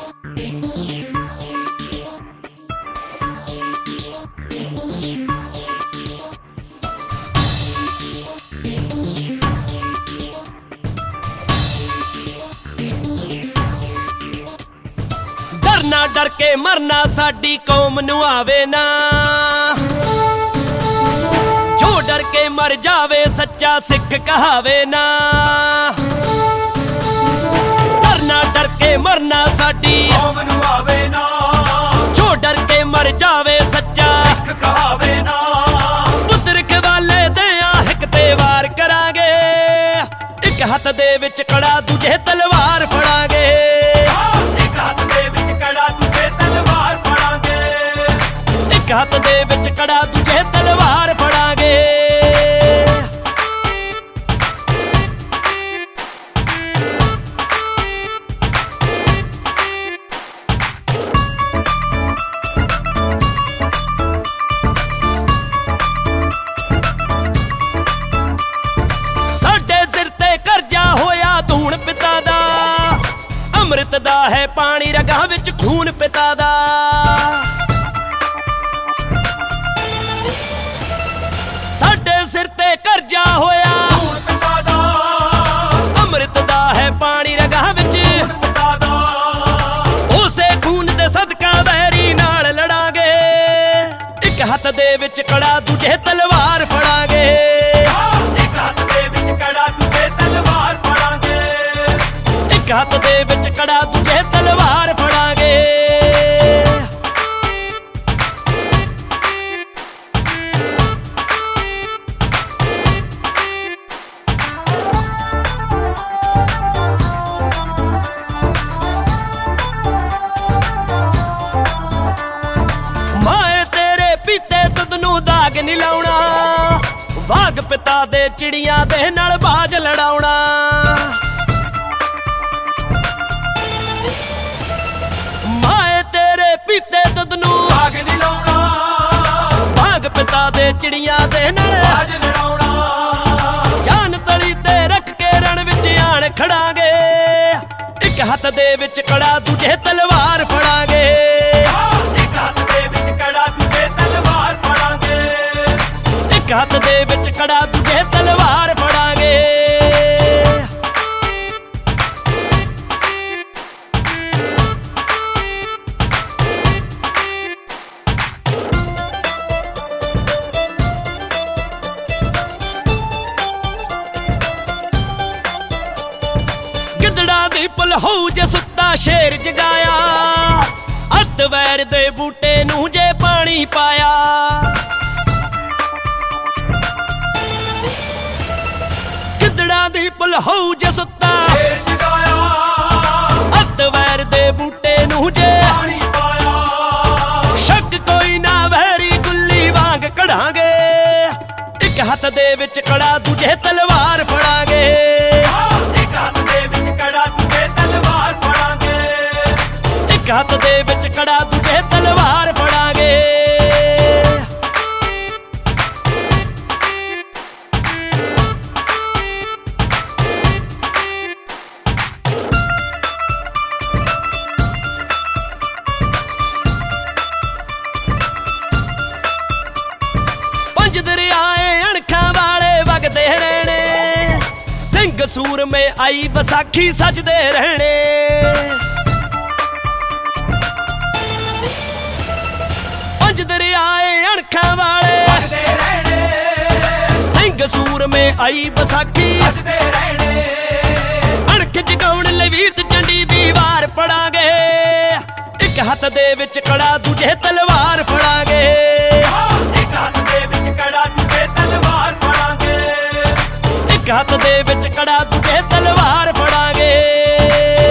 डरना डर के मरना साडी कौम नूं आवे ना, जो डर के मर जावे सच्चा सिख कहावे ना। डरना डर के मरना साडी कौम नूं आवे ना, जो डर के मर जावे सच्चा सिख कहावे ना। पुत्र खवाले देआ हिक ते वार करांगे, एक हत्थ दे विच कड़ा दूजे तलवार फड़ांगे। एक हत्थ दे विच कड़ा दूजे तलवार फड़ांगे, एक हत्थ दे विच कड़ा दूजे तलवार फड़ांगे। साडे सिर ते करजा होया धूण पिता दा, अमृत दा है पानी रगां विच खून पिता दा। साडे सिर ते करजा होया खून पिता दा, अमृत दा है पानी रगां विच खून पिता दा। उसे खून दे सदका वैरी नाल लड़ांगे, एक हत्थ दे विच कड़ा दूजे तलवार फड़ांगे। एक हत्थ दे विच कड़ा दूजे तलवार फड़ांगे, एक हत्थ दे विच कड़ा दूजे तलवार फड़ांगे। माए तेरे पीते दुध नूं दाग नी लाउणा, वाघ पिता दे चिड़ियां दे नाल बाज लड़ाउणा। माए तेरे पीते दुध नूं दाग नी लाउणा, वाघ पिता दे चिड़ियां दे नाल बाज लड़ाउणा। जान तली ते रख के रण विच आण खड़ांगे, एक हत्थ दे विच कड़ा दूजे तलवार फड़ांगे। एक हत्थ दे विच कड़ा दूजे तलवार फड़ांगे, एक हत्थ दे विच कड़ा दूजे तलवार फड़ांगे। गिदड़ा दी पुल होऊ जे सुत्ता शेर जगाया, अत वैर दे बूटे नूं जे पानी पाया। गिदड़ा दी पुल होऊ जे सुत्ता शेर जगाया, अत वैर दे बूटे नूं जे पानी पाया। शक कोई ना वैरी गुल्ली वांग कढ़ांगे, एक हत्थ दे विच कड़ा दूजे तलवार फड़ांगे। एक हत्थ दे विच कड़ा दूजे तलवार फड़ांगे, एक हत्थ दे विच कड़ा दूजे तलवार फड़ांगे। पंज दरियाए अणखां वाले वगदे रहने, सिंह सूर में आई वसाखी सजदे रहने। पंज दरियाए अणखां वाले सजदे रहने, सिंह सूर में आई वसाखी सजदे रहने। अणख जगाउण लई वीत जंडी दी वार पड़ांगे, एक हत्थ दे विच कड़ा दूजे तलवार फड़ांगे। एक हत्थ दे विच कड़ा दूजे तलवार फड़ांगे, एक हत्थ दे विच कड़ा दूजे तलवार फड़ांगे।